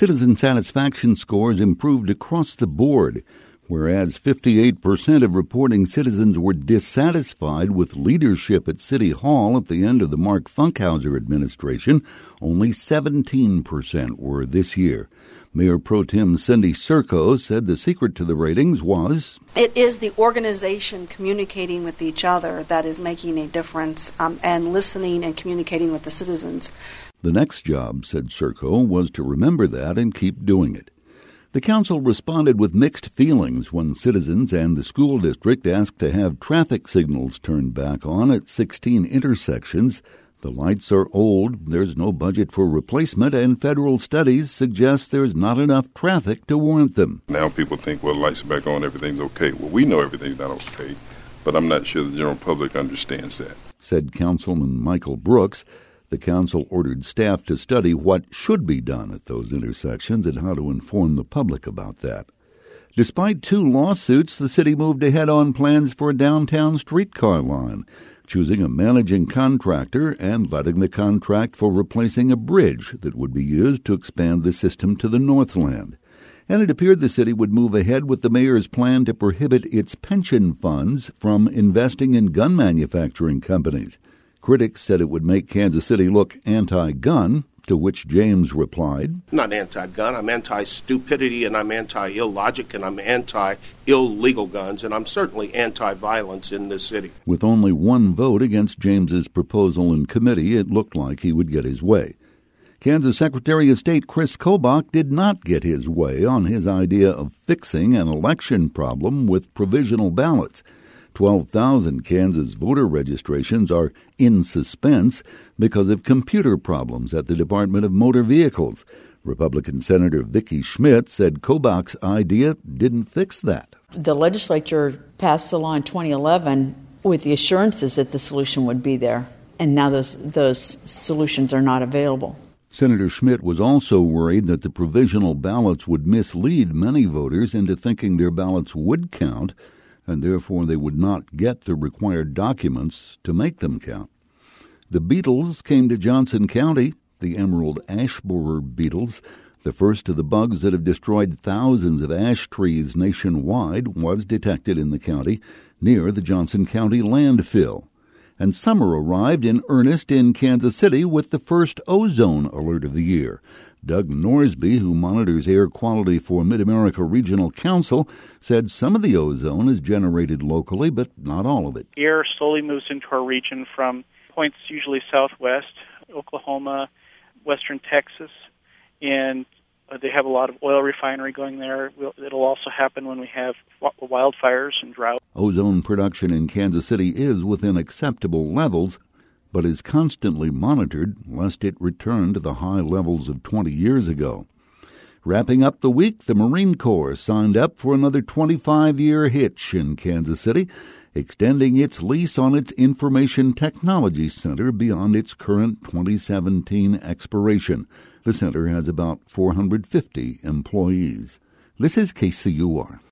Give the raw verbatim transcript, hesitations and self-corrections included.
Citizen satisfaction scores improved across the board, whereas fifty-eight percent of reporting citizens were dissatisfied with leadership at City Hall at the end of the Mark Funkhauser administration. Only seventeen percent were this year. Mayor Pro Tem Cindy Serko said the secret to the ratings was it is the organization communicating with each other that is making a difference, um, and listening and communicating with the citizens. The next job, said Serko, was to remember that and keep doing it. The council responded with mixed feelings when citizens and the school district asked to have traffic signals turned back on at sixteen intersections. The lights are old, there's no budget for replacement, and federal studies suggest there's not enough traffic to warrant them. Now people think, well, lights are back on, everything's okay. Well, we know everything's not okay, but I'm not sure the general public understands that, said Councilman Michael Brooks. The council ordered staff to study what should be done at those intersections and how to inform the public about that. Despite two lawsuits, the city moved ahead on plans for a downtown streetcar line, choosing a managing contractor and letting the contract for replacing a bridge that would be used to expand the system to the Northland. And it appeared the city would move ahead with the mayor's plan to prohibit its pension funds from investing in gun manufacturing companies. Critics said it would make Kansas City look anti-gun, to which James replied, I'm not anti-gun, I'm anti-stupidity, and I'm anti-illogic, and I'm anti-illegal guns, and I'm certainly anti-violence in this city. With only one vote against James's proposal in committee, it looked like he would get his way. Kansas Secretary of State Chris Kobach did not get his way on his idea of fixing an election problem with provisional ballots. twelve thousand Kansas voter registrations are in suspense because of computer problems at the Department of Motor Vehicles. Republican Senator Vicki Schmidt said Kobach's idea didn't fix that. The legislature passed the law in twenty eleven with the assurances that the solution would be there, and now those those solutions are not available. Senator Schmidt was also worried that the provisional ballots would mislead many voters into thinking their ballots would count, and therefore they would not get the required documents to make them count. The beetles came to Johnson County, the emerald ash borer beetles. The first of the bugs that have destroyed thousands of ash trees nationwide was detected in the county near the Johnson County landfill. And summer arrived in earnest in Kansas City with the first ozone alert of the year. Doug Norsby, who monitors air quality for Mid-America Regional Council, said some of the ozone is generated locally, but not all of it. Air slowly moves into our region from points usually southwest, Oklahoma, western Texas, and they have a lot of oil refinery going there. It'll also happen when we have wildfires and drought. Ozone production in Kansas City is within acceptable levels, but is constantly monitored lest it return to the high levels of twenty years ago. Wrapping up the week, the Marine Corps signed up for another twenty-five-year hitch in Kansas City, extending its lease on its Information Technology Center beyond its current twenty seventeen expiration. The center has about four hundred fifty employees. This is K C U R.